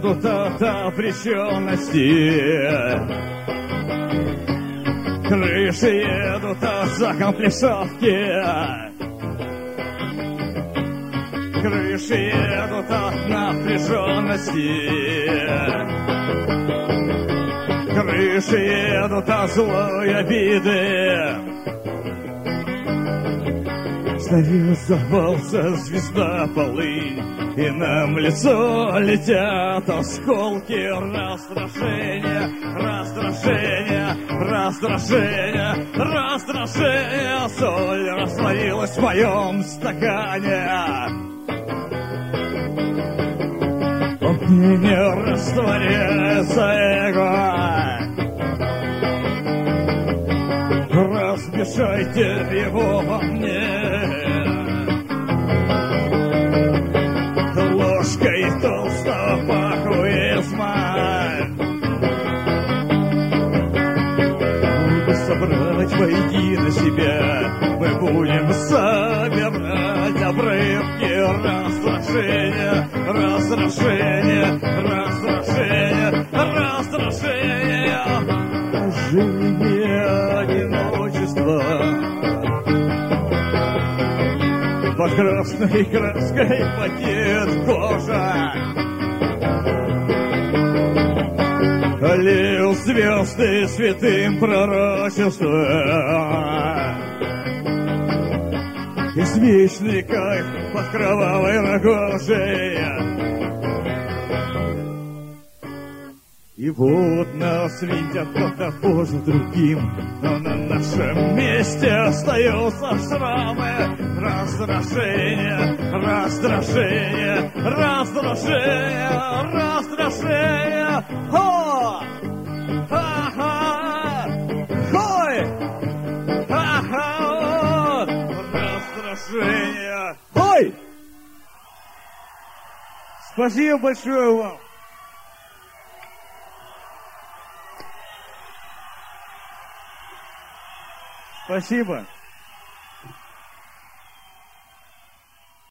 едут от обреченности. Крыши едут от закомплексовки. Крыши едут от напряженности. Крыши едут от злой обиды. Встает, взорвался звезда полынь, и нам в лицо летят осколки раздражения, раздражения, раздражения, раздражения. Соль растворилась в моем стакане. Он мне не растворяется эго. Размешайте его во мне. Ложкой толстого пахуизма. Чтобы собрать воедино себя, мы будем собирать обрывки раздражения, раздражения, раздражения, раздражения. Оживление одиночества. Под красной краской потеет кожа. Лил звезды святым пророчеством. Извечный кайф под кровавой рогожей. И вот нас видят кто-то за другим, но на нашем месте остаются шрамы. Раздражение, раздражение, раздражение, раздражение. Хо! Ха-ха! Хой! Ха-ха! Раздражение. Хой! Спасибо большое вам. Спасибо.